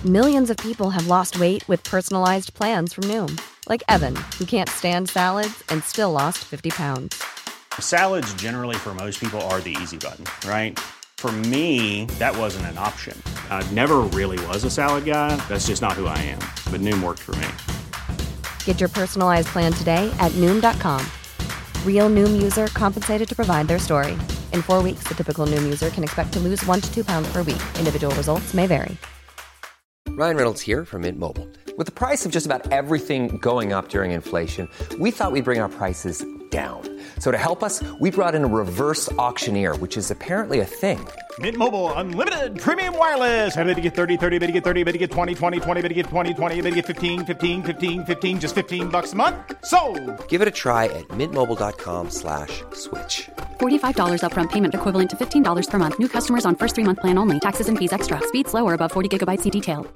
Millions of people have lost weight with personalized plans from Noom. Like Evan, who can't stand salads and still lost 50 pounds. Salads generally for most people are the easy button, right? For me, that wasn't an option. I never really was a salad guy. That's just not who I am. But Noom worked for me. Get your personalized plan today at Noom.com. Real Noom user compensated to provide their story. In 4 weeks, the typical Noom user can expect to lose 1 to 2 pounds per week. Individual results may vary. Ryan Reynolds here from Mint Mobile. With the price of just about everything going up during inflation, we thought we'd bring our prices down. So to help us, we brought in a reverse auctioneer, which is apparently a thing. Mint Mobile Unlimited Premium Wireless. How to get 30, 30, how to get 30, how to get 20, 20, 20, how to get 20, 20, how to get 15, 15, 15, 15, just $15 a month? Sold! Give it a try at mintmobile.com/switch. $45 upfront payment equivalent to $15 per month. New customers on first 3-month plan only. Taxes and fees extra. Speed slower above 40 gigabytes in detail.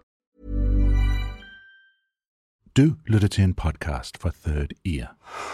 Du lytter til en podcast fra Third Ear.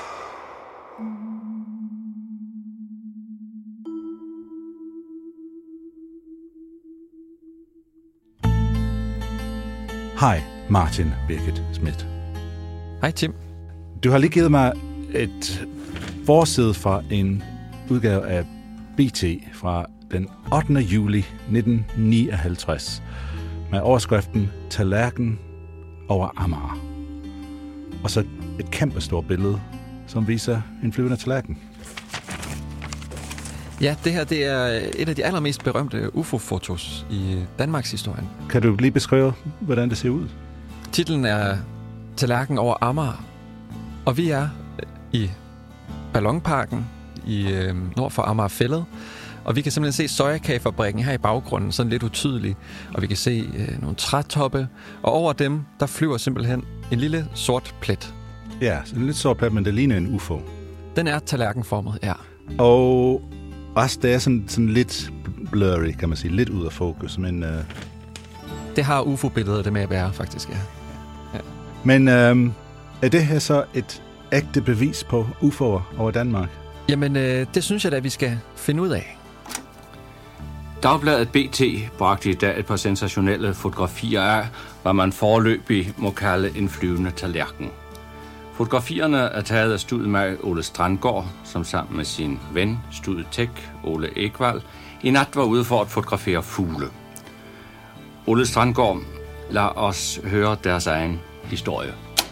Hej, Martin Birgit Schmidt. Hej, Tim. Du har lige givet mig et forside fra en udgave af BT fra den 8. juli 1959 med overskriften Tallerken over Amager. Og så et kæmpestort billede, som viser en flyvende tallerken. Ja, det her det er et af de allermest berømte UFO-fotos i Danmarks historie. Kan du lige beskrive, hvordan det ser ud? Titlen er Tallerken over Amager, og vi er i Ballonparken i nord for Amagerfælled, og vi kan simpelthen se sojakagefabrikken her i baggrunden, sådan lidt utydelig, og vi kan se nogle trætoppe, og over dem, der flyver simpelthen en lille sort plet. Ja, en lidt sort plet, men det ligner en UFO. Den er tallerkenformet, ja. Og også det er sådan lidt blurry, kan man sige, lidt ud af fokus, men... Det har UFO-billedet det med at være, faktisk, ja. Men er det her så et ægte bevis på UFO'er over Danmark? Jamen, det synes jeg da, vi skal finde ud af. Dagbladet BT bragte i dag et par sensationelle fotografier af, hvad man foreløbig må kalde en flyvende tallerken. Fotografierne er taget af studiemand Ole Strandgaard, som sammen med sin ven, studietek Ole Ekvald, i nat var ude for at fotografere fugle. Ole Strandgaard lader os høre deres egen historie.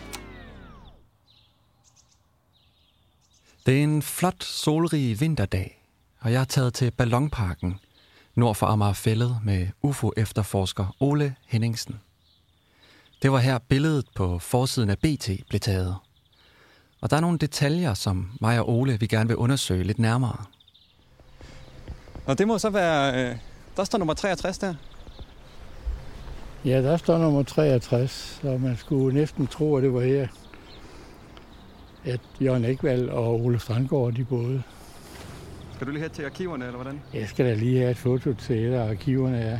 Det er en flot, solrig vinterdag, og jeg er taget til Ballonparken, nord for Amagerfælled med UFO-efterforsker Ole Henningsen. Det var her billedet på forsiden af BT blev taget. Og der er nogle detaljer, som mig og Ole vi gerne vil undersøge lidt nærmere. Og det må så være... der står nummer 63 der. Ja, der står nummer 63, så man skulle næsten tro, at det var her, at Jørgen Ekvald og Ole Strandgaard, de boede. Skal du lige have til arkiverne, eller hvordan? Jeg skal da lige have et foto til et af arkiverne, ja.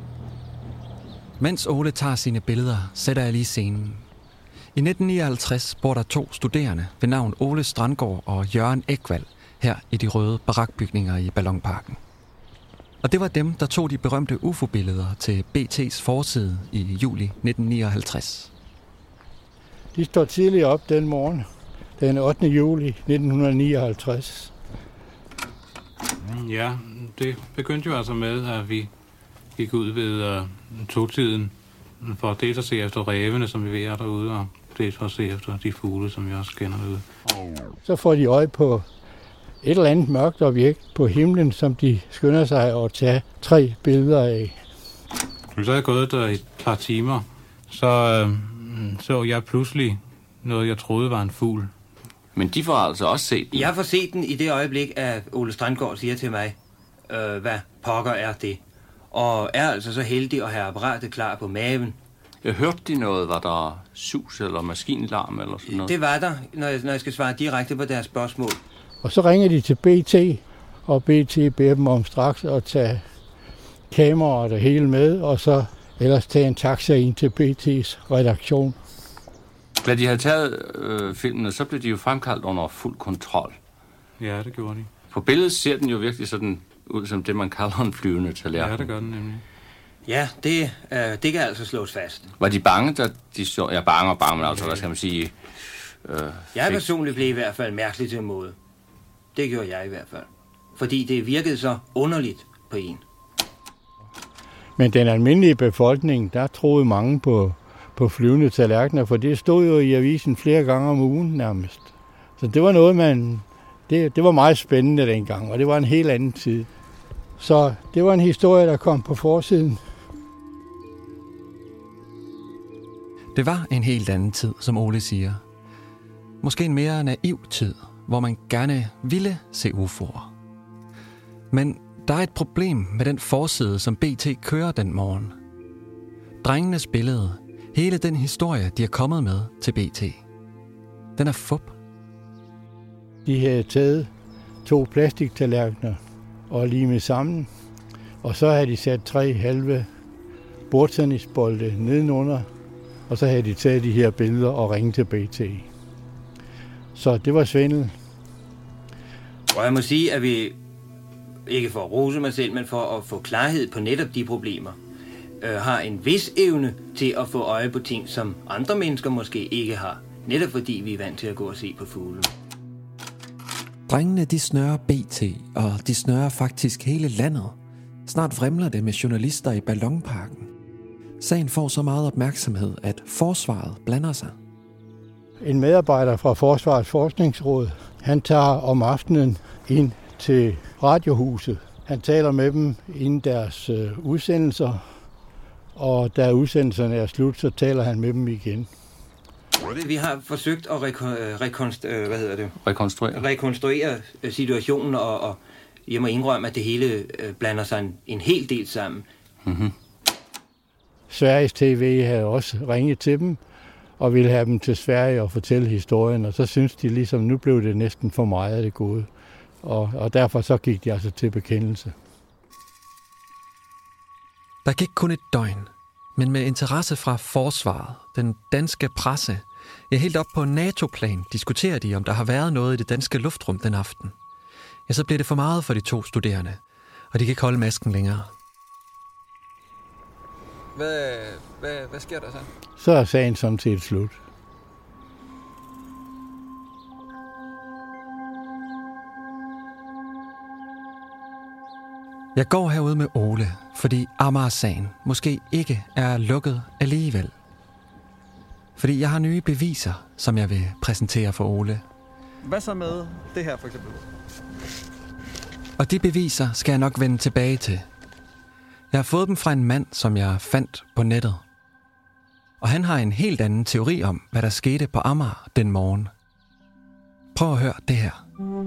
Mens Ole tager sine billeder, sætter jeg lige scenen. I 1959 bor der 2 studerende ved navn Ole Strandgaard og Jørgen Ekvald her i de røde barakbygninger i Ballonparken. Og det var dem, der tog de berømte UFO-billeder til BT's forside i juli 1959. De står tidligere op den morgen, den 8. juli 1959. Ja, det begyndte jo altså med, at vi gik ud ved togtiden for dels at se efter rævene, som vi ved er derude, og dels for at se efter de fugle, som vi også kender derude. Så får de øje på et eller andet mørkt objekt på himlen, som de skynder sig at tage 3 billeder af. Så er jeg gået der et par timer, så jeg pludselig noget, jeg troede var en fugl. Men de får altså også set den. Jeg får set den i det øjeblik, at Ole Strandgaard siger til mig, hvad pokker er det? Og er altså så heldig at have apparatet klar på maven. Jeg hørte de noget, var der sus eller maskinlarm eller sådan noget? Det var der, når jeg skal svare direkte på deres spørgsmål. Og så ringer de til BT, og BT beder dem om straks at tage kameraer og det hele med, og så ellers tage en taxa ind til BT's redaktion. Da de havde taget filmene, så blev de jo fremkaldt under fuld kontrol. Ja, det gjorde de. På billedet ser den jo virkelig sådan ud som det, man kalder en flyvende tallerken. Ja, det gør den nemlig. Ja, det kan altså slås fast. Var de bange, da de så... Ja, bange, men altså, hvad skal man sige... Jeg personligt blev i hvert fald mærkeligt til måde. Det gjorde jeg i hvert fald. Fordi det virkede så underligt på en. Men den almindelige befolkning, der troede mange på flyvende tallerkener, for det stod jo i avisen flere gange om ugen nærmest. Så det var noget, det var meget spændende dengang, og det var en helt anden tid. Så det var en historie, der kom på forsiden. Det var en helt anden tid, som Ole siger. Måske en mere naiv tid, hvor man gerne ville se UFO'er. Men der er et problem med den forside, som BT kører den morgen. Drengenes billede, hele den historie, de er kommet med til BT. Den er fup. De havde taget 2 plastiktallerkener og limet sammen, og så havde de sat 3 halve bordtennisbolde nedenunder, og så havde de taget de her billeder og ringet til BT. Så det var svindel. Og jeg må sige, at vi, ikke for at rose mig selv, men for at få klarhed på netop de problemer, har en vis evne til at få øje på ting, som andre mennesker måske ikke har. Netop fordi vi er vant til at gå og se på fugle. Drengene, de snører BT, og de snører faktisk hele landet. Snart vrimler det med journalister i Ballonparken. Sagen får så meget opmærksomhed, at forsvaret blander sig. En medarbejder fra Forsvarets Forskningsråd, han tager om aftenen ind til Radiohuset. Han taler med dem inden deres udsendelser, og da udsendelserne er slut, så taler han med dem igen. Vi har forsøgt at rekonstruere situationen, og jeg må indrømme, at det hele blander sig en hel del sammen. Mm-hmm. Sveriges TV havde også ringet til dem, og ville have dem til Sverige og fortælle historien, og så synes de ligesom, nu blev det næsten for meget af det gode. Og derfor så gik de altså til bekendelse. Der gik kun et døgn, men med interesse fra forsvaret, den danske presse, helt op på NATO-plan diskuterer de, om der har været noget i det danske luftrum den aften. Ja, så bliver det for meget for de 2 studerende, og de kan ikke holde masken længere. Hvad sker der så? Så er sagen sådan set slut. Jeg går herude med Ole, fordi Amager-sagen måske ikke er lukket alligevel. Fordi jeg har nye beviser, som jeg vil præsentere for Ole. Hvad så med det her for eksempel? Og de beviser skal jeg nok vende tilbage til. Jeg har fået dem fra en mand, som jeg fandt på nettet. Og han har en helt anden teori om, hvad der skete på Amager den morgen. Prøv at høre det her.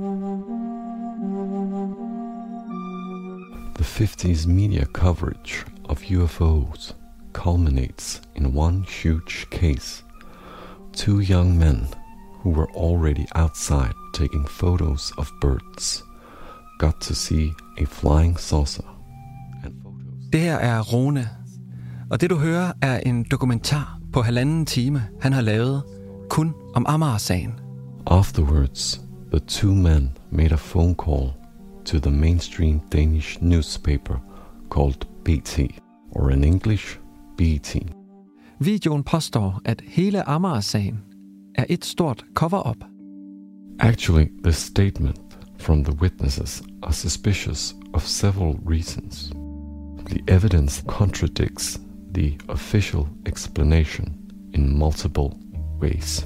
The 50s media coverage of UFOs culminates in one huge case. 2 young men who were already outside taking photos of birds got to see a flying saucer. Det her er Rune, og det du hører er en dokumentar på 1,5 time, han har lavet kun om Amager-sagen. Afterwards, the 2 men made a phone call to the mainstream Danish newspaper called BT, or in English, BT. Videoen påstår, at hele Amager-sagen er et stort cover-up. Actually, the statement from the witnesses are suspicious of several reasons. The evidence contradicts the official explanation in multiple ways.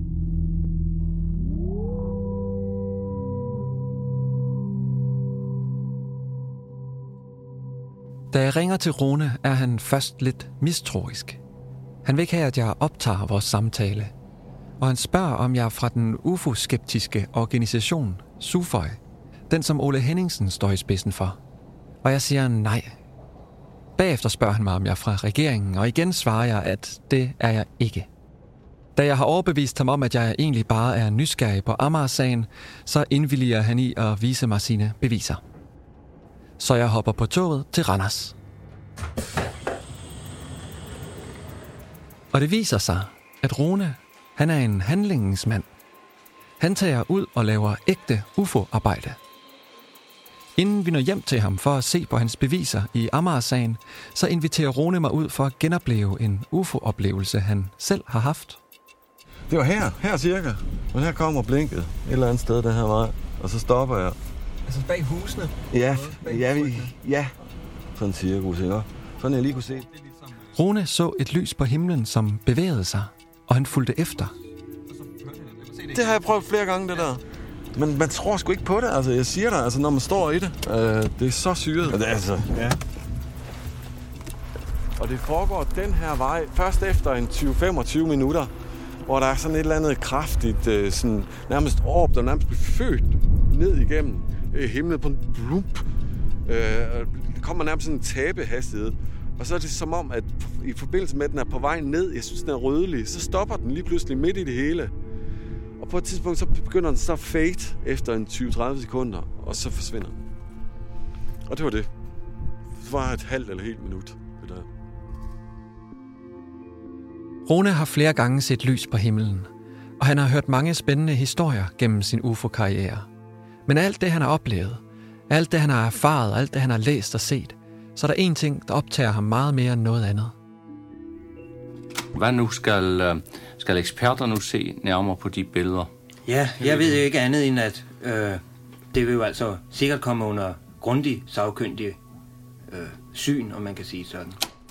Da jeg ringer til Rune, er han først lidt mistroisk. Han vil ikke have, at jeg optager vores samtale. Og han spørger, om jeg er fra den UFO-skeptiske organisation, SUFOI, den som Ole Henningsen står i spidsen for. Og jeg siger nej. Bagefter spørger han mig, om jeg er fra regeringen, og igen svarer jeg, at det er jeg ikke. Da jeg har overbevist ham om, at jeg egentlig bare er nysgerrig på Amager-sagen, så indvilliger han i at vise mig sine beviser. Så jeg hopper på toget til Randers. Og det viser sig, at Rune, han er en handlingens mand. Han tager ud og laver ægte UFO-arbejde. Inden vi når hjem til ham for at se på hans beviser i Amager-sagen, så inviterer Rune mig ud for at genopleve en UFO-oplevelse, han selv har haft. Det var her cirka. Og her kommer blinket et eller andet sted, der her vej. Og så stopper jeg. Altså bag husene? Ja. Sådan en cirkus, ikke? Sådan jeg lige kunne se. Rune så et lys på himlen, som bevægede sig, og han fulgte efter. Det har jeg prøvet flere gange, det der. Men man tror sgu ikke på det, altså. Jeg siger dig, altså, når man står i det. Det er så syret. Altså, ja. Og det foregår den her vej, først efter en 20-25 minutter, hvor der er sådan et eller andet kraftigt, sådan nærmest orb, der nærmest bliver født ned igennem himlen på en blump. Det kommer nærmest sådan en tabehastighed. Og så er det som om, at i forbindelse med, at den er på vej ned, jeg synes, den er rødlig, så stopper den lige pludselig midt i det hele. Og på et tidspunkt, så begynder den så at fade efter en 20-30 sekunder, og så forsvinder den. Og det var det. Det var et halvt eller helt minut, det der. Rune har flere gange set lys på himlen, og han har hørt mange spændende historier gennem sin UFO-karriere. Men alt det, han har oplevet, alt det, han har erfaret, alt det, han har læst og set, så er der én ting, der optager ham meget mere end noget andet. Hvad nu skal eksperter nu se nærmere på de billeder? Ja, jeg ved jo ikke andet end, at det vil jo altså sikkert komme under grundig, sagkyndig syn, om man kan sige sådan.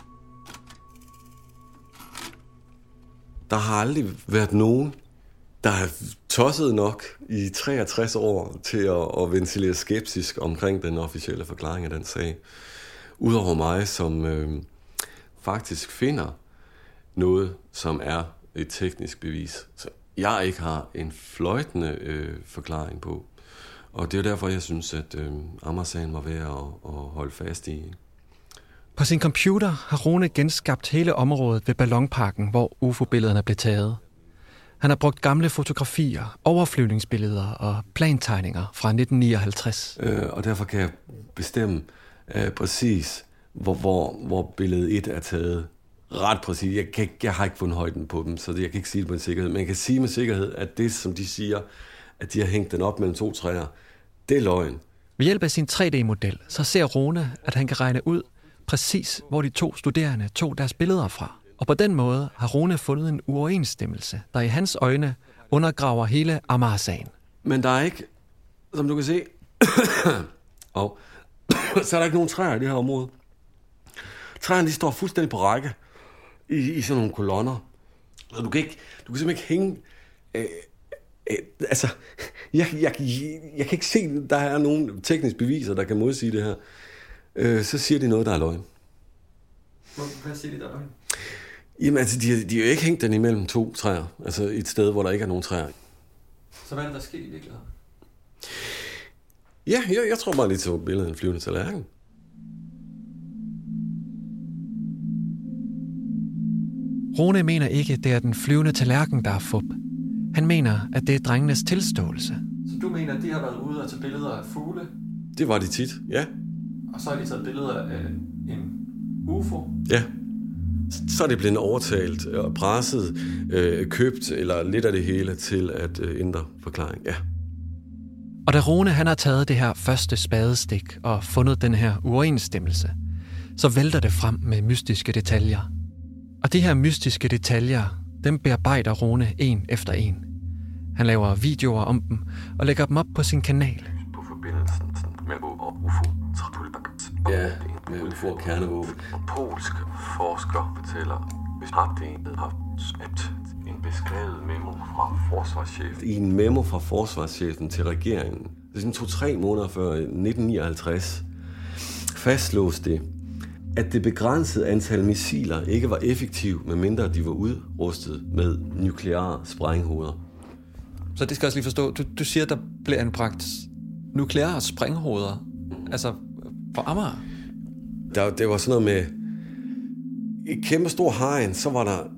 Der har aldrig været nogen, der har tosset nok i 63 år til at ventilere skeptisk omkring den officielle forklaring af den sag. Udover mig, som faktisk finder noget, som er et teknisk bevis, så jeg ikke har en fløjtende forklaring på. Og det er derfor, jeg synes, at Amager-sagen var værd at holde fast i. På sin computer har Rune genskabt hele området ved Ballonparken, hvor UFO-billederne blev taget. Han har brugt gamle fotografier, overflyvningsbilleder og plantegninger fra 1959. Og derfor kan jeg bestemme præcis, hvor billede 1 er taget. Ret præcis. Jeg har ikke fundet højden på dem, så jeg kan ikke sige det med sikkerhed. Men jeg kan sige med sikkerhed, at det, som de siger, at de har hængt den op mellem 2 træer, det er løgn. Ved hjælp af sin 3D-model, så ser Rune, at han kan regne ud præcis, hvor de 2 studerende tog deres billeder fra. Og på den måde har Rune fundet en uoverensstemmelse, der i hans øjne undergraver hele Amager-sagen. Men der er ikke, som du kan se, så er der ikke nogen træer i det her område. Træerne, de står fuldstændig på række i sådan nogle kolonner. Og du kan simpelthen ikke hænge... jeg kan ikke se, at der er nogen tekniske beviser, der kan modsige det her. Så siger de noget, der er løgn. Hvad siger de, der er løgn? Jamen, altså, de har jo ikke hængt den imellem 2 træer. Altså, et sted, hvor der ikke er nogen træer. Så hvad er det, der sker i virkeligheden? Ja, jeg tror bare lige til billedet af en flyvende tallerken. Rune mener ikke, det er den flyvende tallerken, der er fup. Han mener, at det er drengenes tilståelse. Så du mener, at de har været ude og tage billeder af fugle? Det var de tit, ja. Og så har de taget billeder af en UFO? Ja. Så er det blevet overtalt og presset, købt eller lidt af det hele til at ændre forklaring, ja. Og da Rune han har taget det her første spadestik og fundet den her uoverensstemmelse, så vælter det frem med mystiske detaljer. Og de her mystiske detaljer, dem bearbejder Rune en efter en. Han laver videoer om dem og lægger dem op på sin kanal. På forbindelsen med UFO. Ja, med UFO og kernevåben. En polsk forsker fortæller, hvis Abdel har smidt en beskrevet memo fra forsvarschefen. I en memo fra forsvarschefen til regeringen, det er sådan 2-3 måneder før 1959, fastslås det, at det begrænsede antal missiler ikke var effektive, medmindre de var udrustet med nukleare sprænghoveder. Så det skal jeg også lige forstå. Du siger, at der blev anbragt nukleare sprænghoveder, altså på Amager? Det var sådan noget med et kæmpe stor hegn, så var der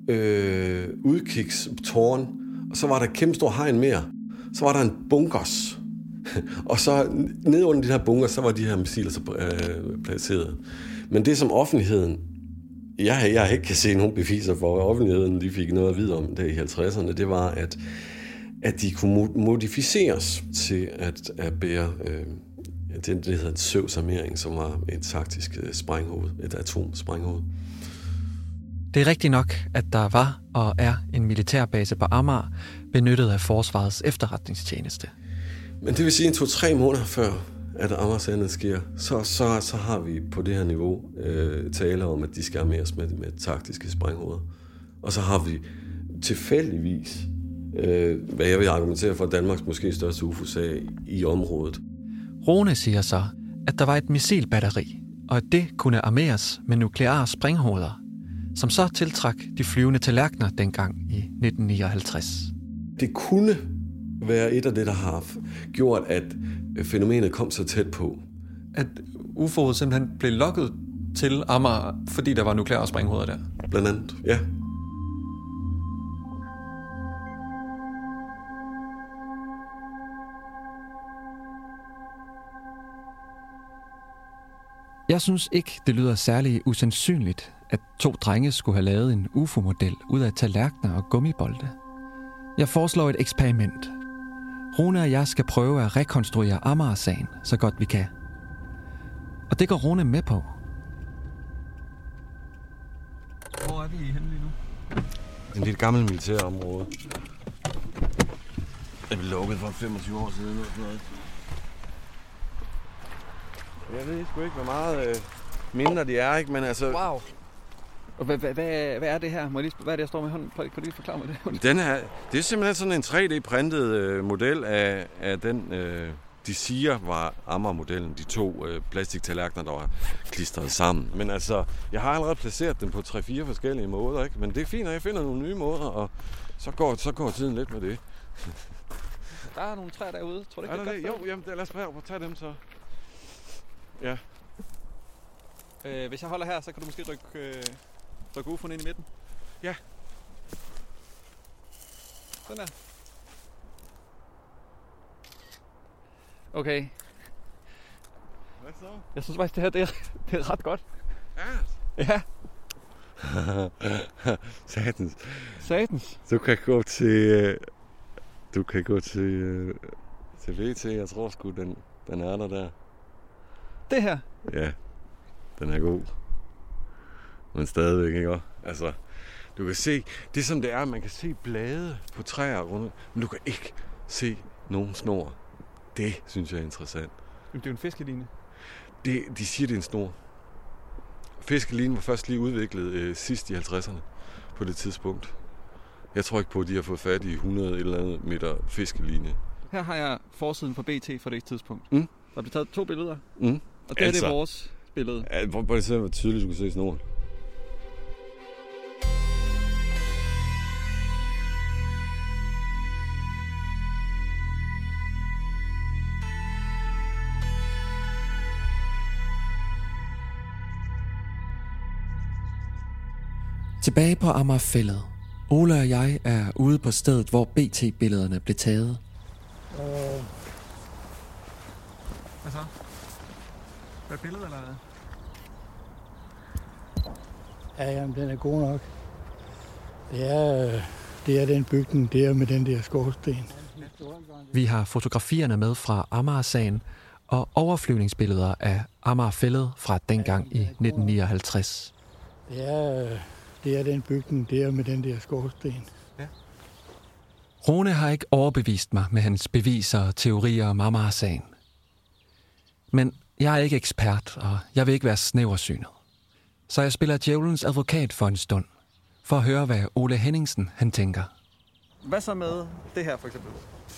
udkigstårn, og så var der et kæmpe stor hegn mere. Så var der en bunkers. Og så ned under de her bunkers, så var de her missiler så placeret. Men det som offentligheden, jeg ikke kan se nogen beviser for, at offentligheden lige fik noget at vide om det i 50'erne, det var, at de kunne modificeres til at bære det hedder en Zeus-armering, som var et taktisk sprænghoved, et atomsprænghoved. Det er rigtigt nok, at der var og er en militærbase på Amager, benyttet af Forsvarets efterretningstjeneste. Men det vil sige, 2-3 måneder før, at Amagersandet sker, så har vi på det her niveau tale om, at de skal armeres med taktiske sprænghoveder. Og så har vi tilfældigvis, hvad jeg vil argumentere for, Danmarks måske største UFO-sag i området. Rune siger så, at der var et missilbatteri, og at det kunne armeres med nukleare sprænghoveder, som så tiltrak de flyvende tallerkener dengang i 1959. Det kunne være et af det, der har gjort, at fænomenet kom så tæt på. At UFO'et simpelthen blev lokket til Amager, fordi der var nukleare sprænghoveder der? Blandt andet, ja. Jeg synes ikke, det lyder særlig usandsynligt, at 2 drenge skulle have lavet en UFO-model ud af tallerkener og gummibolde. Jeg foreslår et eksperiment. Rune og jeg skal prøve at rekonstruere Amager-sagen så godt vi kan. Og det går Rune med på. Hvor er vi henne lige nu? Det er et gammelt militærområde. Det blev lukket for 25 år siden. Eller sådan noget. Jeg ved sgu ikke, hvor meget mindre de er, ikke? Men altså... Wow! Og hvad er det her? Hvad er det, jeg står med hånden? Kan du lige forklare mig det? Det er simpelthen sådan en 3D-printet model af den, de siger var Amager-modellen. De 2 plastiktallerkener, der var klistret sammen. Men altså, jeg har allerede placeret den på 3-4 forskellige måder, ikke? Men det er fint, at jeg finder nogle nye måder, og så går tiden lidt med det. Der er nogle træer derude. Tror du ikke, det er godt? Jo, jamen, lad os prøve at tage dem så. Ja. Hvis jeg holder her, så kan du måske rykke UFO'en ind i midten. Ja. Sådan der. Okay. Hvad så? Jeg synes faktisk, det her det er ret godt. Ja. Satans. Du kan gå til VT. Jeg tror sgu, den er der. Det her? Ja, den er god. Men stadigvæk, ikke? Altså, du kan se, det som det er, man kan se blade på træer rundt, men du kan ikke se nogen snor. Det synes jeg er interessant. Det er jo en fiskeline. De siger, det er en snor. Fiskeline var først lige udviklet sidst i 50'erne på det tidspunkt. Jeg tror ikke på, at de har fået fat i 100 eller andet meter fiskeline. Her har jeg forsiden fra BT for det tidspunkt. Mm. Der blev taget 2 billeder. Mm. Og det er vores billede. Ja, hvor det ser hvor tydeligt, du kan se snoren. Tilbage på Amagerfællet. Ole og jeg er ude på stedet, hvor BT-billederne blev taget. Hvad så? Er det billede, eller hvad? Ja, jamen, den er god nok. Det er den bygning der med den der skorsten. Vi har fotografierne med fra Amager-sagen og overflyvningsbilleder af Amagerfællet fra dengang i 1959. Det er den bygning der med den der skorsten. Ja. Rune har ikke overbevist mig med hans beviser og teorier om Amager-sagen. Men jeg er ikke ekspert, og jeg vil ikke være snæversynet. Så jeg spiller djævelens advokat for en stund, for at høre, hvad Ole Henningsen han tænker. Hvad så med det her, for eksempel?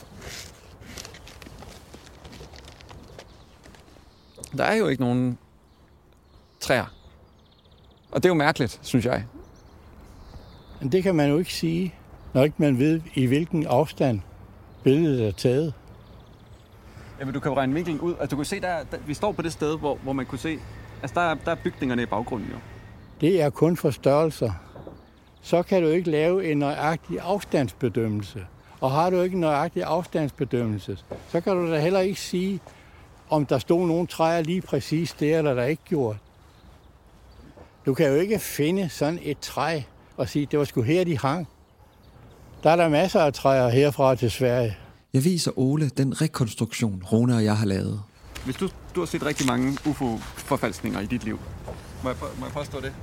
Der er jo ikke nogen træer. Og det er jo mærkeligt, synes jeg. Men det kan man jo ikke sige, når ikke man ved, i hvilken afstand billedet er taget. Jamen, du kan jo regne vinklen ud. Altså, du kan se, der vi står på det sted, hvor man kunne se... Altså, der er bygningerne i baggrunden, jo. Det er kun for størrelser. Så kan du ikke lave en nøjagtig afstandsbedømmelse. Og har du ikke en nøjagtig afstandsbedømmelse, så kan du da heller ikke sige, om der stod nogle træer lige præcis der, eller der ikke gjorde. Du kan jo ikke finde sådan et træ og sige, det var sgu her, de hang. Der er der masser af træer herfra til Sverige. Jeg viser Ole den rekonstruktion, Rune og jeg har lavet. Hvis du har set rigtig mange UFO-forfalskninger i dit liv, må jeg påstå det?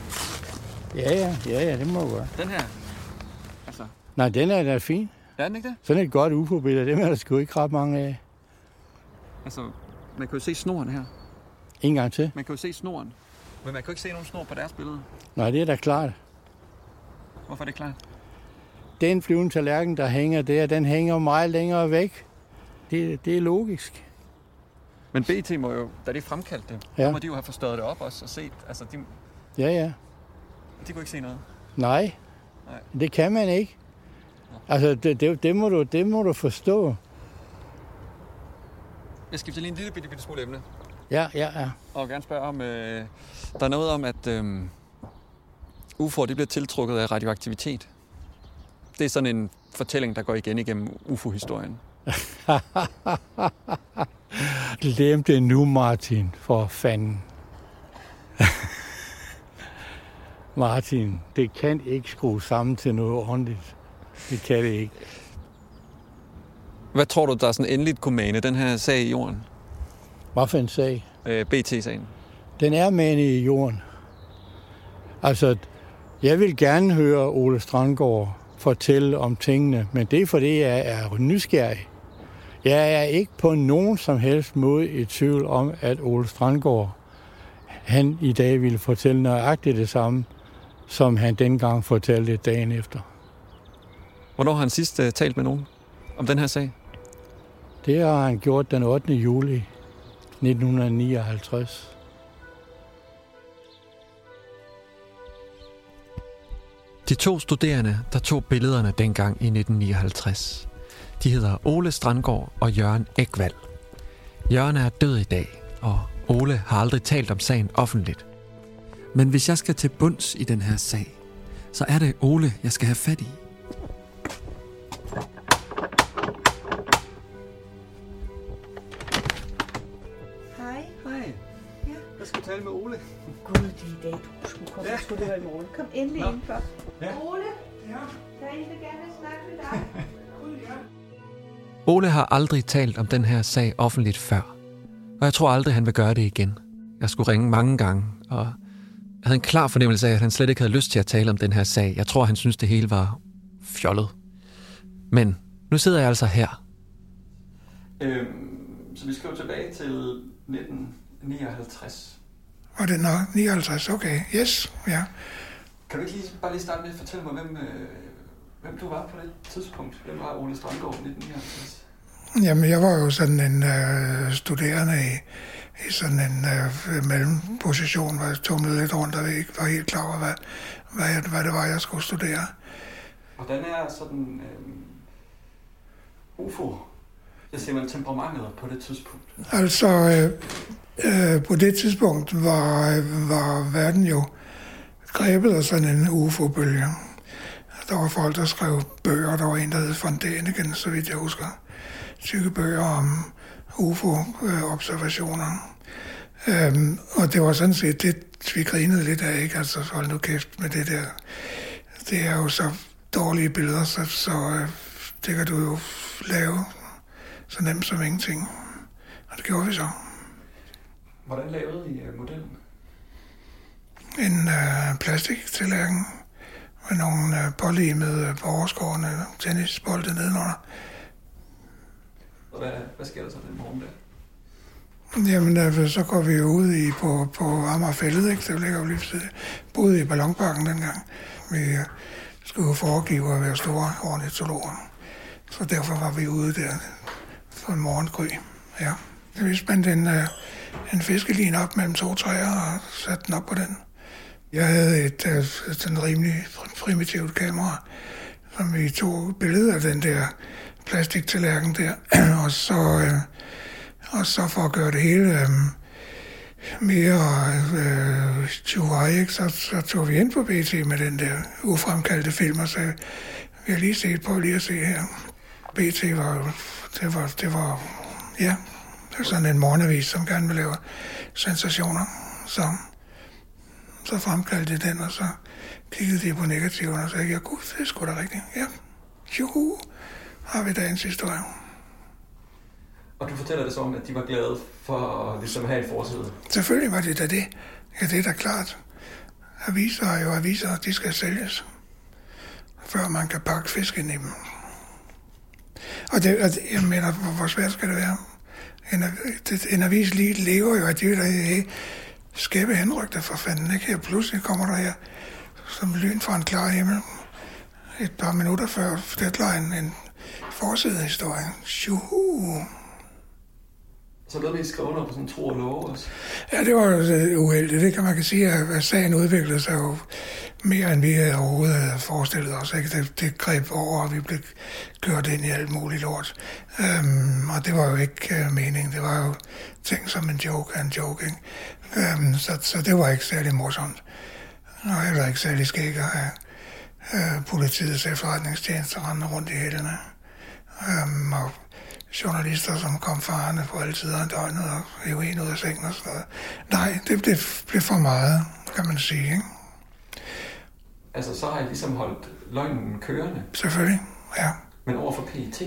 Ja, det må jeg gøre. Den her? Altså... Nej, den er da fin. Er den ikke det? Sådan et godt UFO-billede, dem er der sgu ikke ret mange af. Altså, man kan jo se snoren her. En gang til. Man kan jo se snoren. Men man kan jo ikke se nogen snor på deres billede. Nej, det er da klart. Hvorfor er det klart? Den flyvende tallerken, der hænger der, den hænger meget længere væk. Det er logisk. Men BT må jo, da de fremkaldte det, så må de jo have forstået det op også og set. Altså, Ja. De kunne ikke se noget? Nej. Det kan man ikke. Altså, det må du forstå. Jeg skifter lige en lille bitte smule emne. Ja. Og gerne spørge om, der er noget om, at UFO'er bliver tiltrukket af radioaktivitet. Det er sådan en fortælling, der går igen igennem UFO-historien. Glem det nu, Martin, for fanden. Martin, det kan ikke skrue sammen til noget ordentligt. Det kan det ikke. Hvad tror du, der er sådan endeligt kunne mane den her sag i jorden? Hvad for en sag? BT-sagen. Den er manet i jorden. Altså, jeg vil gerne høre Ole Strandgaard fortælle om tingene, men det er fordi, jeg er nysgerrig. Jeg er ikke på nogen som helst måde i tvivl om, at Ole Strandgaard, han i dag ville fortælle nøjagtigt det samme, som han dengang fortalte dagen efter. Hvornår har han sidst talt med nogen om den her sag? Det har han gjort den 8. juli 1959. De 2 studerende, der tog billederne dengang i 1959, de hedder Ole Strandgaard og Jørgen Ekvald. Jørgen er død i dag, og Ole har aldrig talt om sagen offentligt. Men hvis jeg skal til bunds i den her sag, så er det Ole, jeg skal have fat i. Hej. Ja. Jeg skal tale med Ole. Gud, det er i dag, du skulle komme. Ja. Skulle det være i morgen? Kom endelig indenfor. Ja. Ole? Ja? Der er en, der gerne vil snakke med dig. Ole har aldrig talt om den her sag offentligt før, og jeg tror aldrig, han vil gøre det igen. Jeg skulle ringe mange gange, og jeg havde en klar fornemmelse af, at han slet ikke havde lyst til at tale om den her sag. Jeg tror, han synes, det hele var fjollet. Men nu sidder jeg altså her. Så vi skal jo tilbage til 1959. Var det nok 59? Okay, yes, ja. Kan du ikke bare lige starte med at fortælle mig, hvem du var på det tidspunkt? Hvem var Ole Strandgaard i 1959? Jamen, jeg var jo sådan en studerende i sådan en mellemposition, hvor jeg tumlede lidt rundt, og ikke var helt klar over, hvad det var, jeg skulle studere. Hvordan er sådan UFO? Jeg ser man temperamentet på det tidspunkt. Altså, på det tidspunkt var verden jo grebet af sådan en UFO-bølge. Der var folk, der skrev bøger. Der var en, der hed von Däniken, så vidt jeg husker. Tykke bøger om UFO-observationer. Og det var sådan set det, vi grinede lidt af, ikke? Altså, hold nu kæft med det der. Det er jo så dårlige billeder, så det kan du jo lave så nemt som ingenting. Og det gjorde vi så. Hvordan lavede I modellen? En plastiktallerken med nogle pålimede borgerskårende tennisbolde nedenunder. Og hvad sker der så den morgen der? Jamen, så går vi jo ud på Amagerfældet, ikke? Der ligger jo lige ved boede i Ballonparken dengang. Vi skulle jo foregive at være store ornitologer. Så derfor var vi ude der for en morgengry. Ja. Vi spændte en fiskeline op mellem 2 træer og satte den op på den. Jeg havde et sådan rimelig primitivt kamera, som vi tog billeder af den der plastiktallerken der, og så for at gøre det hele mere tjuhej, så tog vi ind på BT med den der ufremkaldte film, og så vi har lige set på lige at se her. BT det var sådan en morgenavis, som gerne vil lave sensationer, så fremkaldte de den, og så kiggede de på negativerne, og sagde, ja gud, det er sgu da rigtigt. Ja, juhu, har vi dagens historie. Og du fortæller det som, at de var glade for at ligesom have en forside. Selvfølgelig var det da det. Ja, det er da klart. Aviser, de skal sælges, før man kan pakke fisken i dem. Og jeg mener, hvor svært skal det være? En avis lever jo af de der skæbe henrygter for fanden, ikke? Her pludselig kommer der her som lyn fra en klar himmel. Et par minutter før deadline en forsidehistorie. Sjuhu! Så lavede vi skrevet under på sådan en tro og love også? Ja, det var uheldigt. Det kan man sige, at sagen udviklede sig jo mere, end vi overhovedet havde forestillet os. Ikke? Det greb over, og vi blev kørt ind i alt muligt lort. Og det var jo ikke meningen. Det var jo ting som en joke. Så det var ikke særlig morsomt. Og heller ikke særlig skæg at have politiets efterretningstjeneste rendende rundt i hældene. Og journalister, som kom farne på alle tider af døgnet og heroin ud af sengen og sådan noget. Nej, det blev for meget, kan man sige, ikke? Altså, så har I ligesom holdt løgnen kørende? Selvfølgelig, ja. Men over for PET?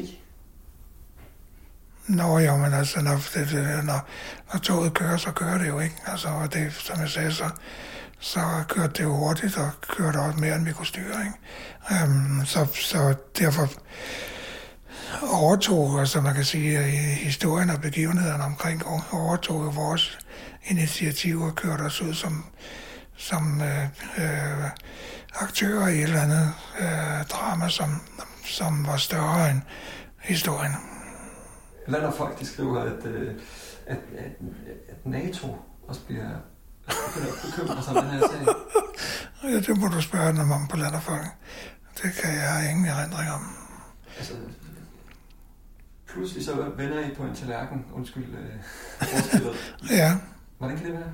Nå, jo, men altså, når toget kører, så kører det jo ikke. Altså, og det, som jeg sagde, så kørte det jo hurtigt, og kørte også mere, end vi kunne styre, ikke? Så derfor overtog, altså man kan sige, historien og begivenhederne omkring overtog jo vores initiativ og kørte os ud som aktører i et eller andet drama, som var større end historien. Lander folk, de skriver, at NATO også bliver bekymret sig om den her sag. Ja, det må du spørge dem om på Landerfolk. Det kan jeg have ingen erindring om. Altså, pludselig så vender I på en tallerken, forspillet. Ja. Hvordan kan det være?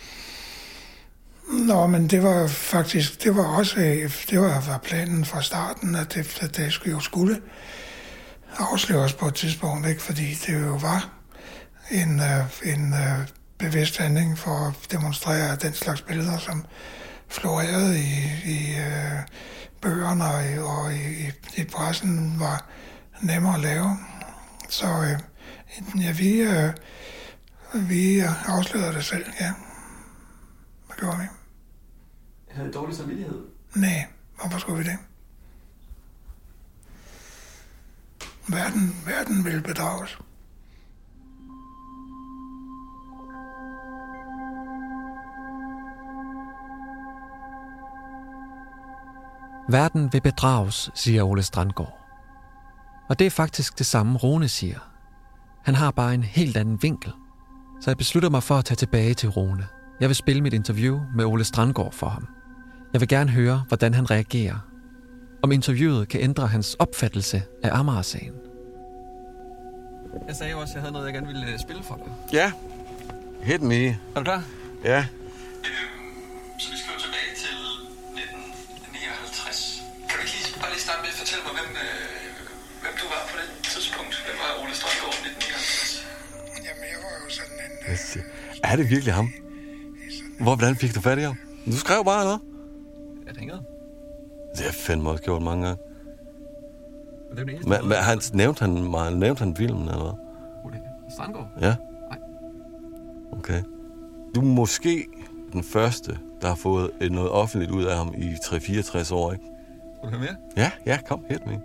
Nå, men det var faktisk, det var planen fra starten, at det skulle afsløres på et tidspunkt, ikke? Fordi det jo var en bevidst handling for at demonstrere den slags billeder, som florerede i bøgerne og i pressen, var nemmere at lave. Så vi afslørede det selv, ja. Hvad gjorde vi? Havde I dårlig samvittighed? Nej, hvorfor skulle vi det? Verden ville bedrages. Verden vil bedrages, siger Ole Strandgaard. Og det er faktisk det samme, Rune siger. Han har bare en helt anden vinkel. Så jeg beslutter mig for at tage tilbage til Rune. Jeg vil spille mit interview med Ole Strandgaard for ham. Jeg vil gerne høre, hvordan han reagerer. Om interviewet kan ændre hans opfattelse af Amager-sagen. Jeg sagde jo også, at jeg havde noget, jeg gerne ville spille for dig. Ja, hit me. Er du klar? Ja. Så vi skal jo tilbage til 1959. Kan du ikke bare lige starte med at fortælle mig, hvem du var på det tidspunkt? Hvem var Ole Strandgaard 1959? Jamen, jeg var jo sådan en... Er det virkelig ham? Hvordan fik du fat i ham? Du skrev bare noget. Jeg ringede. Det har fandme også gjort mange gange. Det er det eneste. Nævnte han filmen, eller hvad? Ole Strandgaard? Ja. Nej. Okay. Du er måske den første, der har fået noget offentligt ud af ham i 3-64 år, ikke? Vil du høre mere? Ja, kom, hit me. En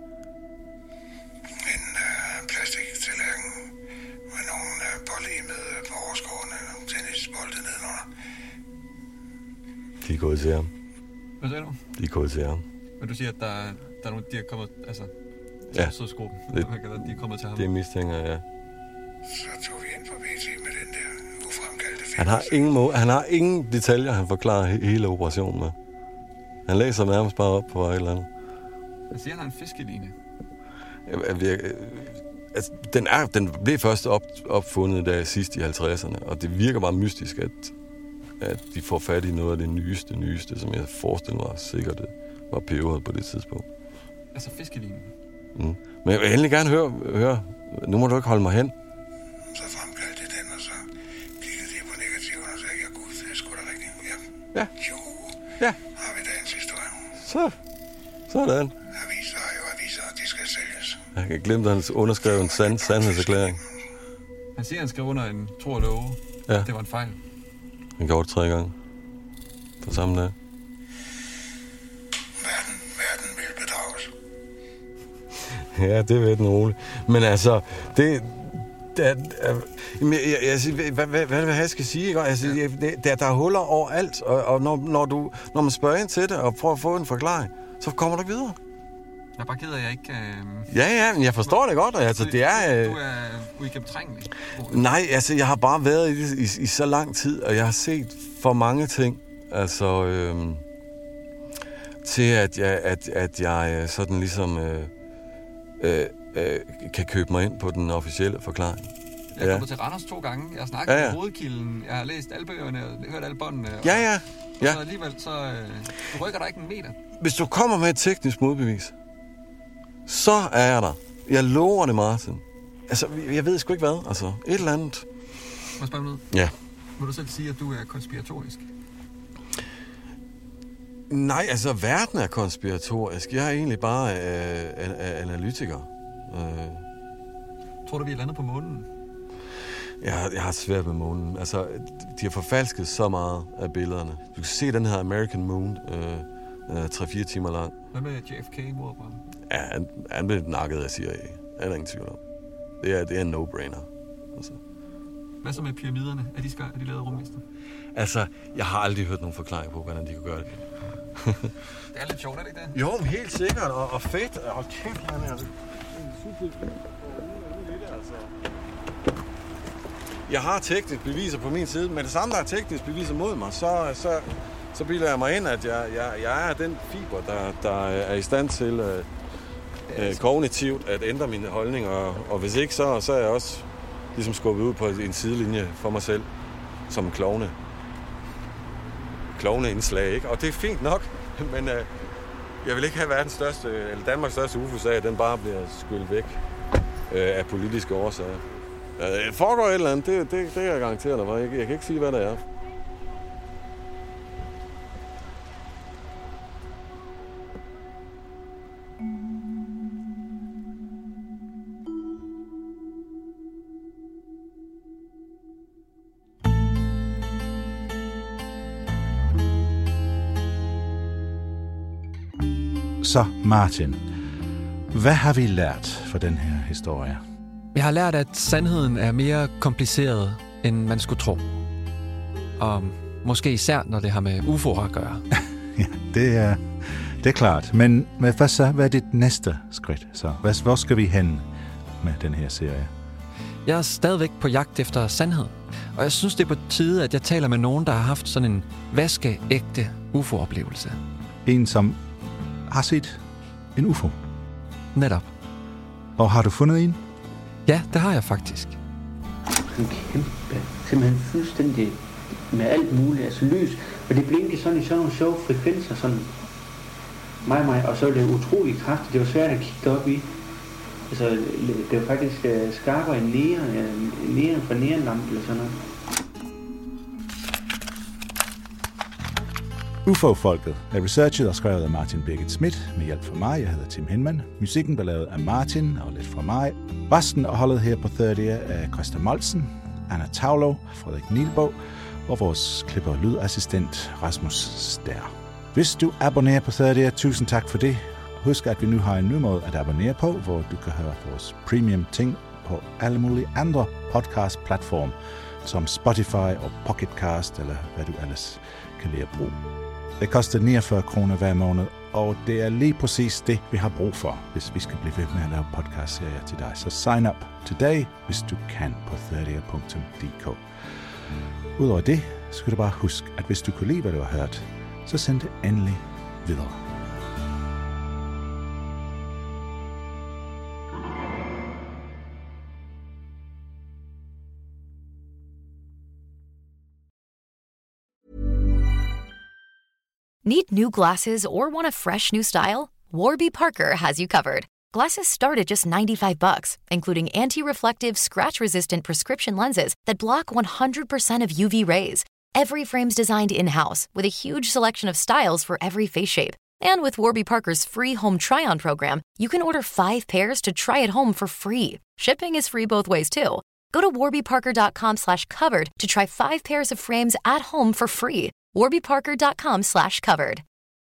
plastiktallerken med nogle pålimede på overskårende tennisbolde nedenunder. De er gået til ham. Hvad siger du? De er gået til ham. Men du siger, at der er nogle, de er kommet, altså... Ja. Sødsgruppen. De er kommet til ham. Det mistænker jeg, ja. Så tog vi ind på BT med den der ufremkaldte film. Han har ingen detaljer, han forklarer hele operationen med. Han læser nærmest bare op på et eller andet. Han siger, han har en fiskeline. Altså, den blev først opfundet der sidst i 50'erne, og det virker bare mystisk, at de får fat i noget af det nyeste, som jeg forestiller mig sikkert var peberet på det tidspunkt. Altså fiskelinen? Mm. Men jeg vil endelig gerne høre. Nu må du ikke holde mig hen. Så fremkaldte jeg den, og så kiggede de på negativerne, og sagde, ja gud, det er sgu da rigtigt. Ja. Jo. Ja. Har vi dagens historie. Sådan. Aviser, de skal sælges. Jeg kan glemme, at han underskrev en sandhedserklæring. Han siger, han skrev under en tro og love. Ja. Det var en fejl. Han gjorde det 3 gange. På samme dag. Verden vil bedrages. Ja, det ved den Ole. Men altså, hvad jeg skal sige, ikke? Altså, der er huller overalt, og når man spørger ind til det, og prøver at få en forklaring, så kommer du ikke videre. Jeg er bare ked af, at jeg ikke... Ja, men jeg forstår det godt. Altså, det er... Du er uigennemtrængelig. Nej, altså, jeg har bare været i det i så lang tid, og jeg har set for mange ting, altså, til at jeg sådan ligesom kan købe mig ind på den officielle forklaring. Jeg er kommet til Randers 2 gange. Jeg har snakket med Hovedkilden. Jeg har læst alle bøgerne og hørt alle båndene. Ja. Så alligevel, du rykker der ikke en meter. Hvis du kommer med et teknisk modbevis, så er jeg der. Jeg lover det, Martin. Altså, jeg ved sgu ikke hvad. Altså, et eller andet. Må jeg spørge noget? Ja. Må du selv sige, at du er konspiratorisk? Nej, altså, verden er konspiratorisk. Jeg er egentlig bare analytiker. Tror du, vi er landet på månen? Jeg har svært med månen. Altså, de har forfalsket så meget af billederne. Du kan se den her American Moon, 3-4 timer lang. Hvad med JFK-mordbrand? Ja, han blev nakket af CIA. Er der ingen tvivl om. Det er en no-brainer. Altså. Hvad så med pyramiderne? Er de lavet rummester? Altså, jeg har aldrig hørt nogen forklaring på, hvordan de kunne gøre det. Det er lidt sjovt, er det ikke det? Jo, helt sikkert. Og fedt. Og kæft, han er jeg har teknisk beviser på min side, men det samme, der er teknisk beviser mod mig, så bilder jeg mig ind, at jeg er den fiber, der er i stand til kognitivt at ændre mine holdninger, og hvis ikke, så er jeg også ligesom skubbet ud på en sidelinje for mig selv, som klovneindslag, ikke? Og det er fint nok, men jeg vil ikke have Danmarks største UFO-sag, at den bare bliver skyllet væk af politiske årsager. Det foregår et eller andet, det kan jeg garantere dig. Jeg kan ikke sige, hvad det er. Så Martin, hvad har vi lært for den her historie? Jeg har lært, at sandheden er mere kompliceret, end man skulle tro. Og måske især, når det har med UFO'er at gøre. Ja, det er klart. Men hvad er dit næste skridt? Så hvor skal vi hen med den her serie? Jeg er stadigvæk på jagt efter sandhed. Og jeg synes, det er på tide, at jeg taler med nogen, der har haft sådan en vaskeægte UFO-oplevelse. En, som har set en UFO? Netop. Og har du fundet en? Ja, det har jeg faktisk. En kæmpe, simpelthen fuldstændig med alt muligt, altså lys. Og det blinkede sådan i sådan nogle sjove frekvenser, sådan mig, og så var det utroligt kraftigt. Det var svært at kigge op i. Altså, det var faktisk skarpere end neon fra neonlampe eller sådan noget. UFO-folket er researchet og skrevet af Martin Birgit Schmidt med hjælp fra mig. Jeg hedder Tim Hinman. Musikken blev lavet af Martin og lidt fra mig. Resten af holdet her på 30 er Christa Molsen, Anna Tavlov, Frederik Nielbo og vores klipper og lydassistent Rasmus Stær. Hvis du abonnerer på 30, tusind tak for det. Husk, at vi nu har en ny måde at abonnere på, hvor du kan høre vores premium ting på alle mulige andre podcast-platforme, som Spotify og Pocketcast, eller hvad du ellers kan lide at bruge. Det koster 49 kroner hver måned, og det er lige præcis det, vi har brug for, hvis vi skal blive ved med at lave podcast-serier til dig. Så sign up today, hvis du kan, på 30.dk. Udover det, skal du bare huske, at hvis du kunne lide, hvad du har hørt, så send det endelig videre. Need new glasses or want a fresh new style? Warby Parker has you covered. Glasses start at just $95, including anti-reflective, scratch-resistant prescription lenses that block 100% of UV rays. Every frame's designed in-house with a huge selection of styles for every face shape. And with Warby Parker's free home try-on program, you can order 5 pairs to try at home for free. Shipping is free both ways, too. Go to warbyparker.com/covered to try 5 pairs of frames at home for free. warbyparker.com/covered.